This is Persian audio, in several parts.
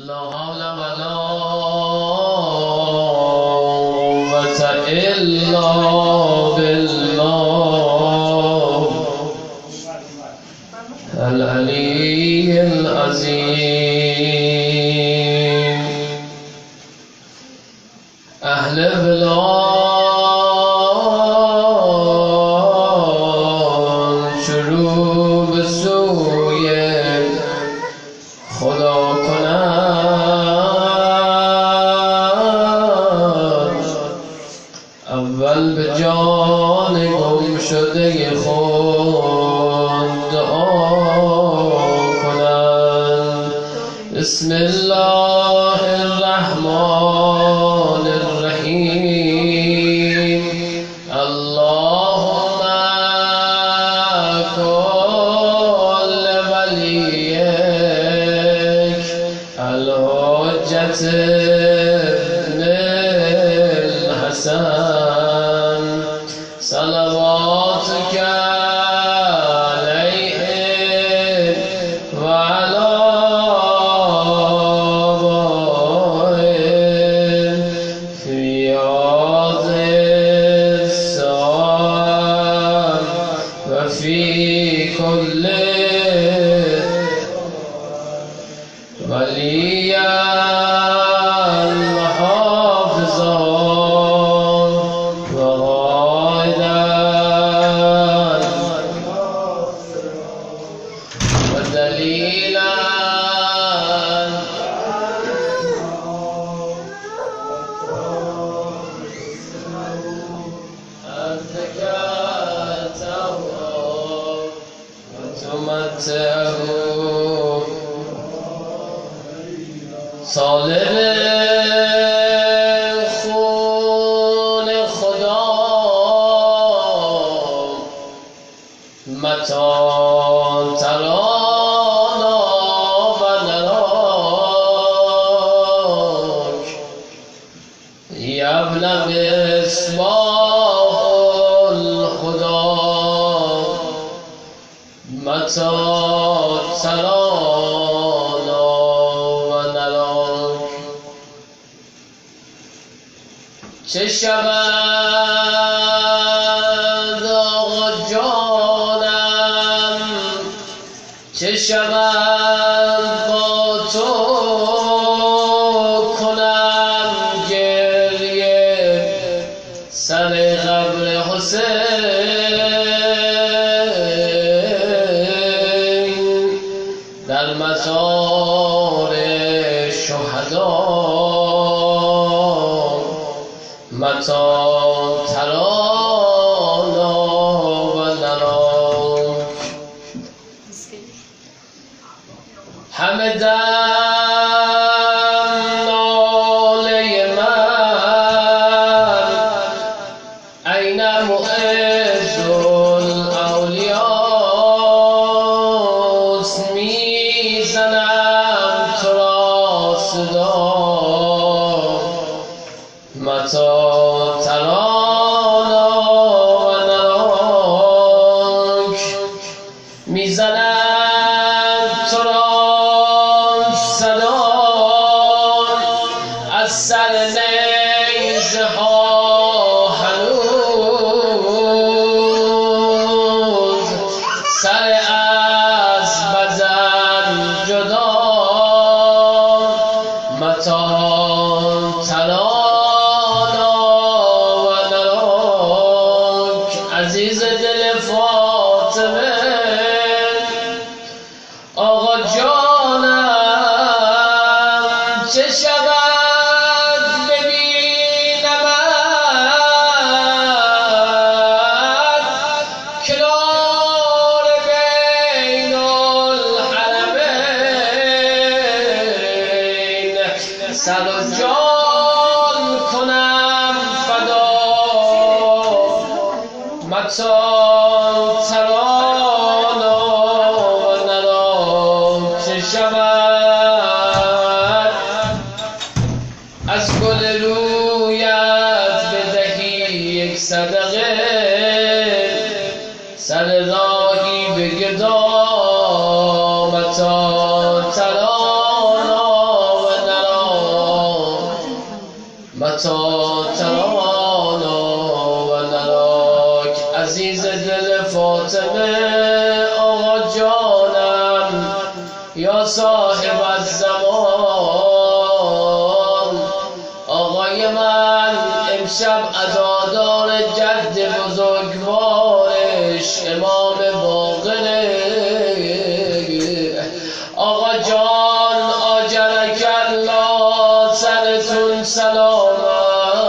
لا حول ولا قوة إلا بالله العلي العظيم. اهل بلاد شروع به سوی خدا کنند، اول به جان گم شده خود دعا کنند. بسم الله الرحمن الرحیم. اللهم کل ولیک الحجة ابن الحسن صلواتك عليه وعلى آبائه في هذه الساعة وفي كل وليا وحافظا وقائدا ودليلا أزكاته وتمتعه طالب خون خدا متى ترانا و نراک یبن مصباح الخدا متى ترانا و نراک. چه شود آقا جانم، چه شود با تو کنم گریه سر قبر حسین در مزار شهدا متى ترانا و نراک. همه دم ناله من این معز الاولیاست، میزنم تو را صدا متى ترانا و نراک. میزنم تو را صدا از سر نیزه ها هنوز، سر از بدن جدا متى ترانا و نراک. عزیز دل فاطمه آقا جانم، چه شود ببینمت کنار بین الحرمین، سر و جان کنم فدا متى ترانا و نراک. چه شود از گل رویت بدهی یک صدقه، سر راهی به گدا متى ترانا و صاحب الزمان. آقای من امشب عزادار جد بزرگوارش امام باقره. آقا جان آجرک الله سرتون سلامه.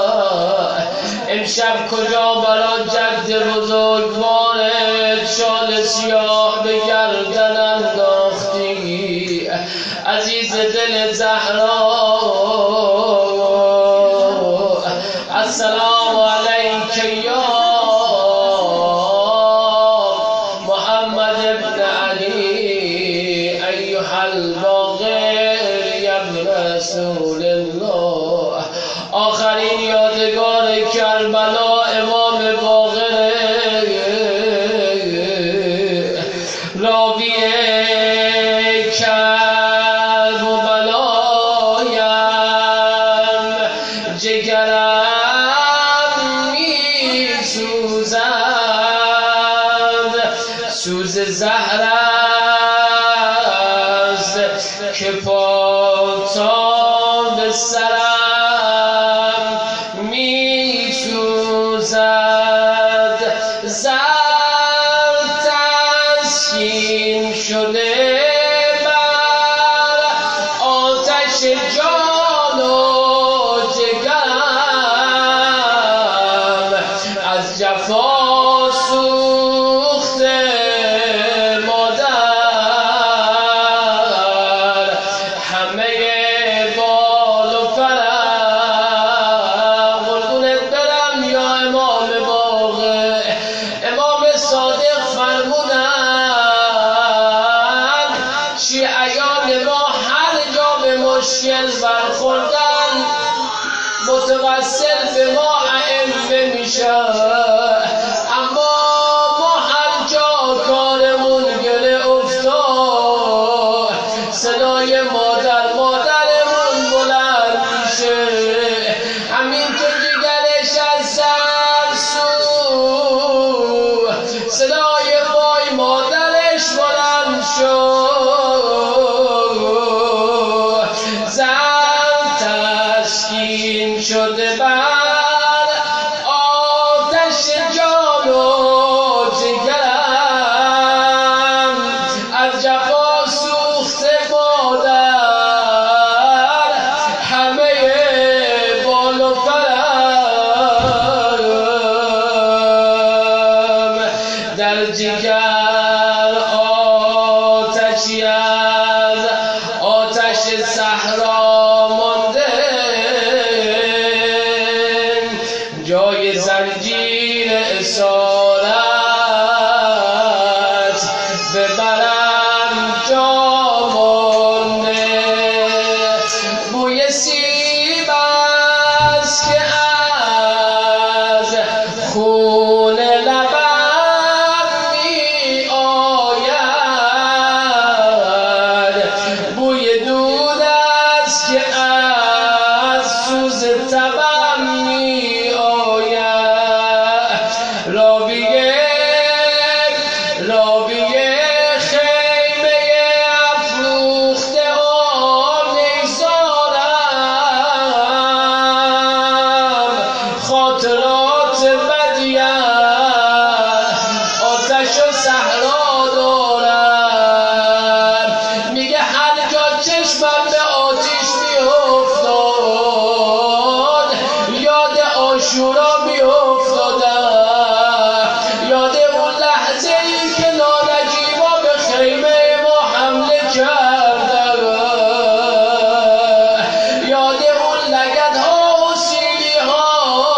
امشب کجا برا جد بزرگوارت شال سیاه به گردن انداختی عزیز دل زهرا؟ السلام علیک یا محمد ابن علی ایها الباقر یا ابن رسول الله. آخرین یادگار کربلا امام باقر راوی کرب و بلایم جگرم می سوزد سوز زهر است که پا به سرم می سوزد. زر تسکین شده بر آتش جان و جگرم از جفا سوخته مادر همه بال و پرم. قربونت برم یا امام باقر. امام صادق فرمودن شیعیان ما هر جا به مشکل برخوردن متوسل به ما ائمه میشن، اما ما هر جا کارمون گله افتاد صدای مادرمون بلند میشه. همینطور جگرش از سر سو صدای وای مادرش بلند شد. زن تسکین شده بر آتش جان و جگرم از جفا سوخته مادر همه بال و پرم. در جگر آتشی از آتش صحرا مانده، جای زنجیر اسارت ببرم جا مانده. بوی سیب است که از خون لبم می آید، بوی دود است که از سوز تبم می آید. راوی خیمه افروخته آن نیزارم خاطرات بدیم آتش و صحرا دارم. میگه هر جا چشمم به آتش میافتاد یاد عاشورا میافتادم، یاد اون لحظه ای که نانجیبا به خیمه ما حمله کردن، یاد اون لگدها و سیلی ها،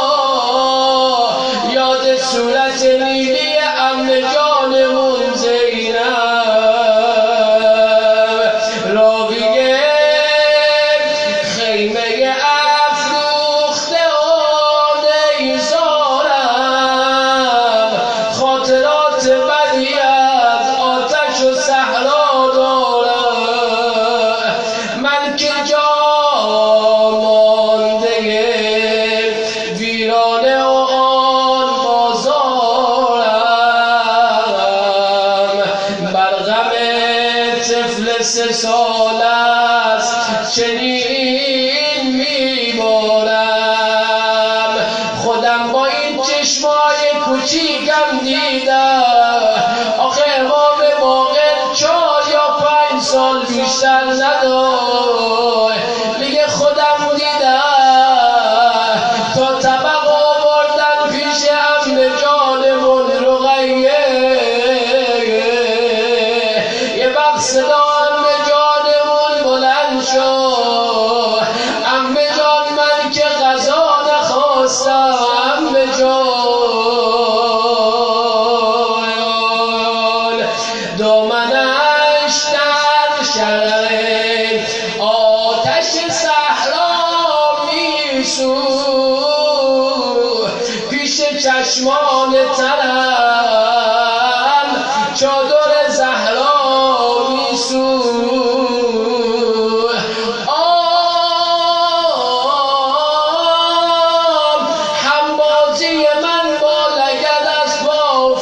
یاد صورت نیلی امن جانمون زینب. راوی خیمه افروخته آن نیزارم خاطرات بدی از آتش و صحرا دارم. من که جا مانده ویرانه و آن بازارم، بر غم طفل 3 سالم چنین میبارم. خودم با این چشمای کوچیکم دیدم، آخه امام باقر 4 یا 5 سال بیشتر نداره. میگه خودم دیدم تا طبق آوردن پیش عم جانمون رقیه، یه وقت صدا عم جانمون بلند شد، عم جان من که غذا نخواستم، عم جان دامنش در شرر آتش صحرا میسوخت، پیش چشمان ترم چادر زهرا میسوخت. همبازی من با لگد از پا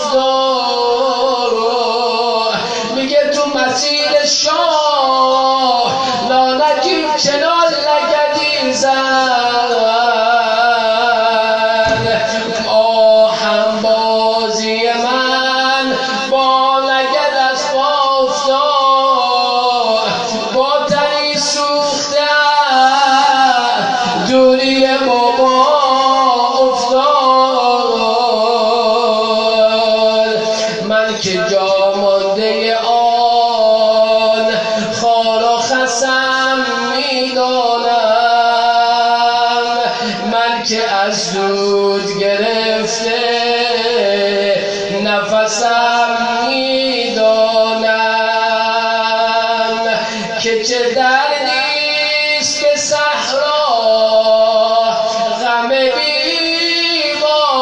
افتاد، میگه تو مسیر شاه لانجیب چنان لگدی زد. همبازی من با لگد از پا افتاد، با تنی سوختن دوری بابا افتاد. من که جا مانده آن خار و خسم میدانم، من که از دود گرفته نفسم میدانم، که چه دردیست به صحرا غم بی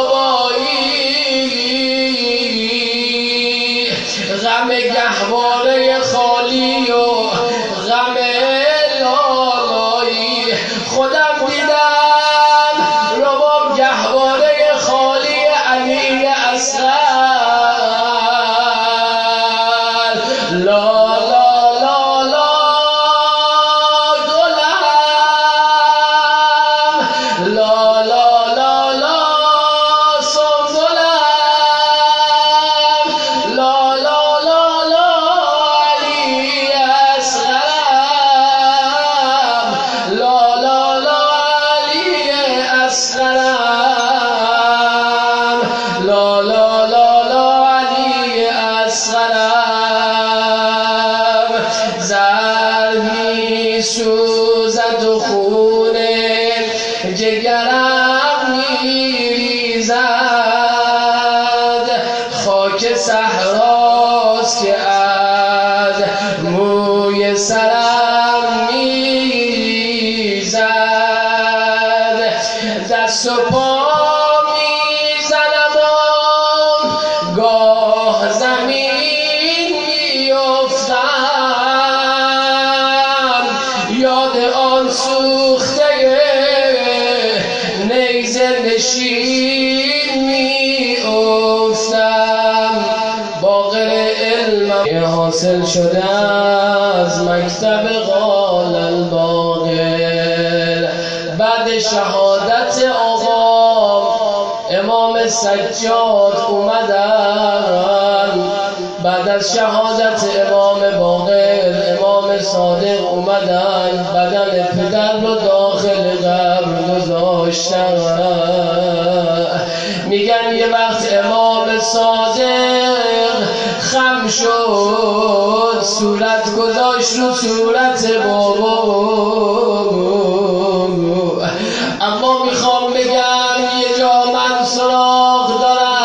بابایی، غم گهواره خالی و غم لالایی. خودم دیدم رباب گهواره خالی علی اصغر، لا لا لا لا گلم، لا لا لا لا سنبلم، لا لا لا لا علی اصغرم، لا لا لا علی اصغرم، لا لا لا لا علی اصغرم. زر می سوزد و خون جگرم می ریزد، خاک صحراست که از موی سرم می ریزد. دست و پا میزنم و گاه زمین میافتم، یاد آن سوخته نیزه نشین میافتم. باقر علمم حاصل شده از مکتب قال الباقر، بعد شهادت آقا امام سجاد اومدن، بعد از شهادت امام باقر امام صادق اومدن، بدن پدر رو داخل قبر گذاشتن. میگن یه وقت امام صادق خم شد، صورت گذاشت رو صورت بابا. اما میخوام بگم یه جا من سراغ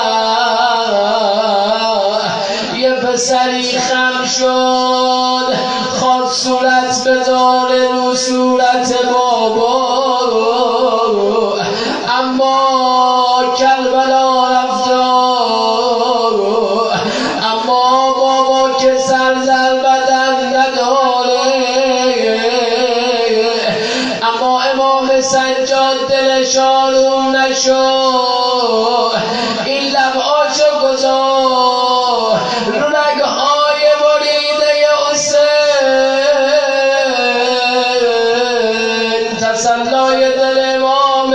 دارم، یه پسری خم شد خواست صورت بذاره رو صورت بابا، اما کربلا رفتار، اما بابا که سر در بدن نداره، اما امام سجاد دلش آروم نشد، این لبهاشو گذار رو رگهای بریده حسین. صلای دل امام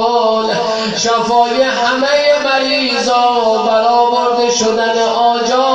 زمان، شفای همه مریضا، برآورده شدن آجال